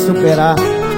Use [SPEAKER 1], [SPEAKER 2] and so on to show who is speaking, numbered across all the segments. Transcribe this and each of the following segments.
[SPEAKER 1] superar.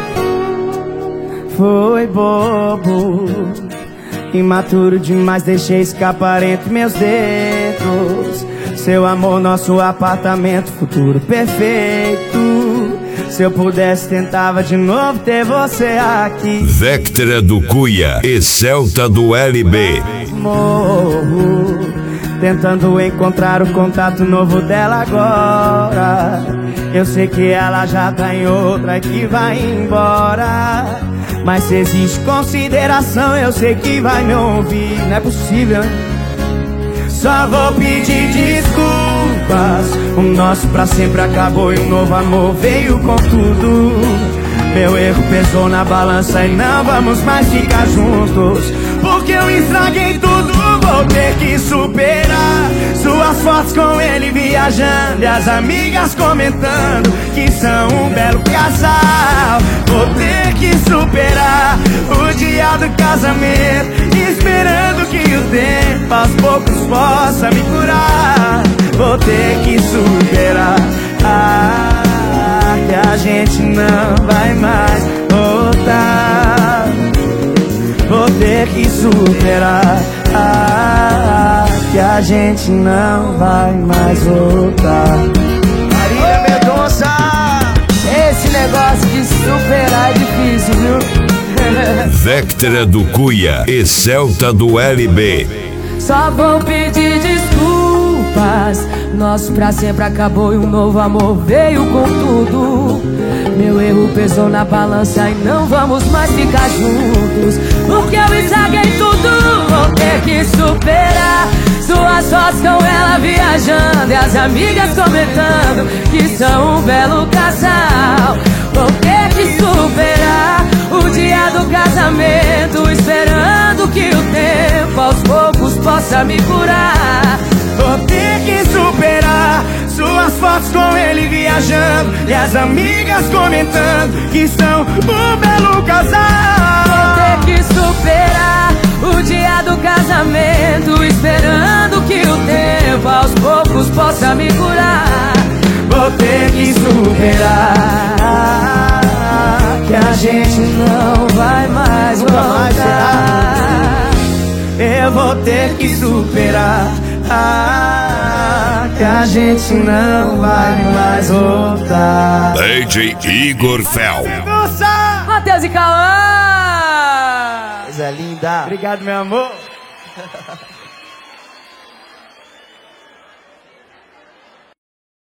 [SPEAKER 1] Foi bobo, imaturo demais, deixei escapar entre meus dedos. Seu amor, nosso apartamento, futuro perfeito. Se eu pudesse, tentava de novo ter você aqui.
[SPEAKER 2] Vectra do Cuia e Celta do LB.
[SPEAKER 1] Morro, tentando encontrar o contato novo dela agora. Eu sei que ela já tá em outra e que vai embora. Mas se existe consideração, eu sei que vai me ouvir. Não é possível, né? Só vou pedir desculpas. O nosso pra sempre acabou e um novo amor veio com tudo. Meu erro pesou na balança e não vamos mais ficar juntos. Porque eu estraguei tudo, vou ter que superar. Suas fotos com ele viajando e as amigas comentando que são um belo casal. Vou ter que superar o dia do casamento, esperando que o tempo aos poucos possa me curar. Vou ter que superar, que a gente não vai mais voltar. Vou ter que superar, que a gente não vai mais voltar.
[SPEAKER 3] Marília Mendonça, esse negócio de superar é difícil, viu?
[SPEAKER 2] Vectra do Cuia e Celta do LB.
[SPEAKER 4] Só vou pedir desculpas. Nosso pra sempre acabou e um novo amor veio com tudo. Meu erro pesou na balança e não vamos mais ficar juntos. Porque eu estraguei tudo, vou ter que superar. Suas fotos com ela viajando e as amigas comentando que são um belo casal. Vou ter que superar o dia do casamento, esperando que o tempo aos poucos possa me curar.
[SPEAKER 1] Vou ter que superar suas fotos com ele viajando e as amigas comentando que são um belo casal.
[SPEAKER 4] Vou ter que superar o dia do casamento, esperando que o tempo aos poucos possa me curar.
[SPEAKER 1] Vou ter que superar, que a gente não vai mais voltar. Eu vou ter que superar, que a gente não vai mais voltar.
[SPEAKER 2] DJ Igor Fel.
[SPEAKER 4] Matheus e Cauã.
[SPEAKER 3] Coisa linda.
[SPEAKER 1] Obrigado, meu amor.